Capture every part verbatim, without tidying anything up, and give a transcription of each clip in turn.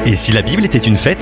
Et si la Bible était une fête ?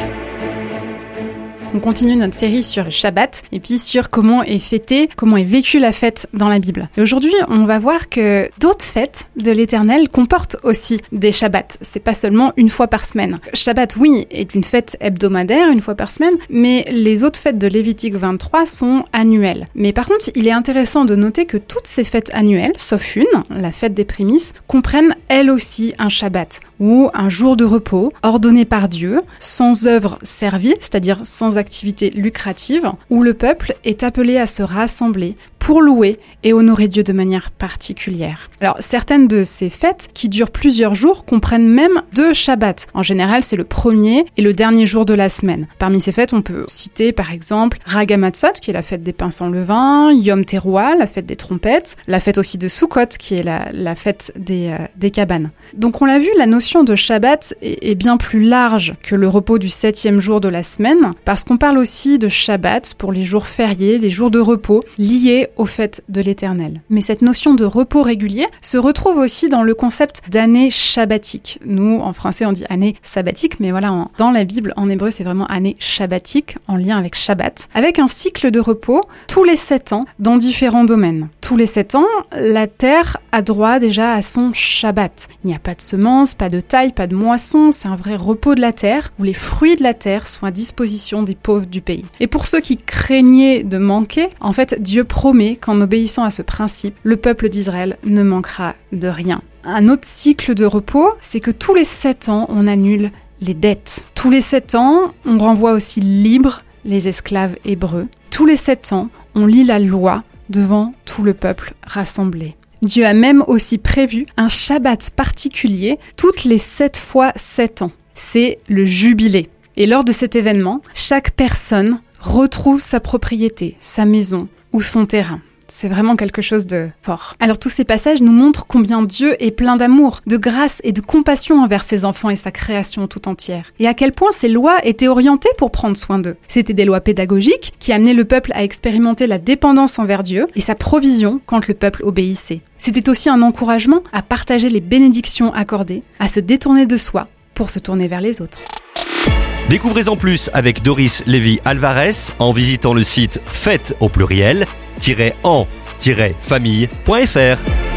On continue notre série sur Shabbat et puis sur comment est fêtée, comment est vécue la fête dans la Bible. Et aujourd'hui, on va voir que d'autres fêtes de l'Éternel comportent aussi des Shabbats. C'est pas seulement une fois par semaine. Shabbat, oui, est une fête hebdomadaire, une fois par semaine, mais les autres fêtes de Lévitique vingt-trois sont annuelles. Mais par contre, il est intéressant de noter que toutes ces fêtes annuelles, sauf une, la fête des prémices, comprennent elles aussi un Shabbat, ou un jour de repos ordonné par Dieu, sans œuvre servile, c'est-à-dire sans activité lucrative, où le peuple est appelé à se rassembler pour louer et honorer Dieu de manière particulière. Alors, certaines de ces fêtes, qui durent plusieurs jours, comprennent même deux Shabbats. En général, c'est le premier et le dernier jour de la semaine. Parmi ces fêtes, on peut citer par exemple Ragamatzot, qui est la fête des pains sans levain, Yom Teruah, la fête des trompettes, la fête aussi de Sukkot, qui est la, la fête des, euh, des cabanes. Donc on l'a vu, la notion de Shabbat est, est bien plus large que le repos du septième jour de la semaine, parce qu'on parle aussi de Shabbat pour les jours fériés, les jours de repos, liés aux fêtes de l'Éternel. Mais cette notion de repos régulier se retrouve aussi dans le concept d'année shabbatique. Nous, en français, on dit année sabbatique, mais voilà, en, dans la Bible, en hébreu, c'est vraiment année shabbatique, en lien avec Shabbat, avec un cycle de repos tous les sept ans dans différents domaines. Tous les sept ans, la terre a droit déjà à son Shabbat. Il n'y a pas de semences, pas de taille, pas de moisson, c'est un vrai repos de la terre, où les fruits de la terre sont à disposition des pauvres du pays. Et pour ceux qui craignaient de manquer, en fait, Dieu promet qu'en obéissant à ce principe, le peuple d'Israël ne manquera de rien. Un autre cycle de repos, c'est que tous les sept ans, on annule les dettes. Tous les sept ans, on renvoie aussi libres les esclaves hébreux. Tous les sept ans, on lit la loi devant tout le peuple rassemblé. Dieu a même aussi prévu un Shabbat particulier toutes les sept fois sept ans. C'est le jubilé. Et lors de cet événement, chaque personne retrouve sa propriété, sa maison ou son terrain. C'est vraiment quelque chose de fort. Alors tous ces passages nous montrent combien Dieu est plein d'amour, de grâce et de compassion envers ses enfants et sa création tout entière. Et à quel point ces lois étaient orientées pour prendre soin d'eux. C'était des lois pédagogiques qui amenaient le peuple à expérimenter la dépendance envers Dieu et sa provision quand le peuple obéissait. C'était aussi un encouragement à partager les bénédictions accordées, à se détourner de soi pour se tourner vers les autres. Découvrez-en plus avec Doris Lévy-Alvarez en visitant le site fête au pluriel en famille point f r.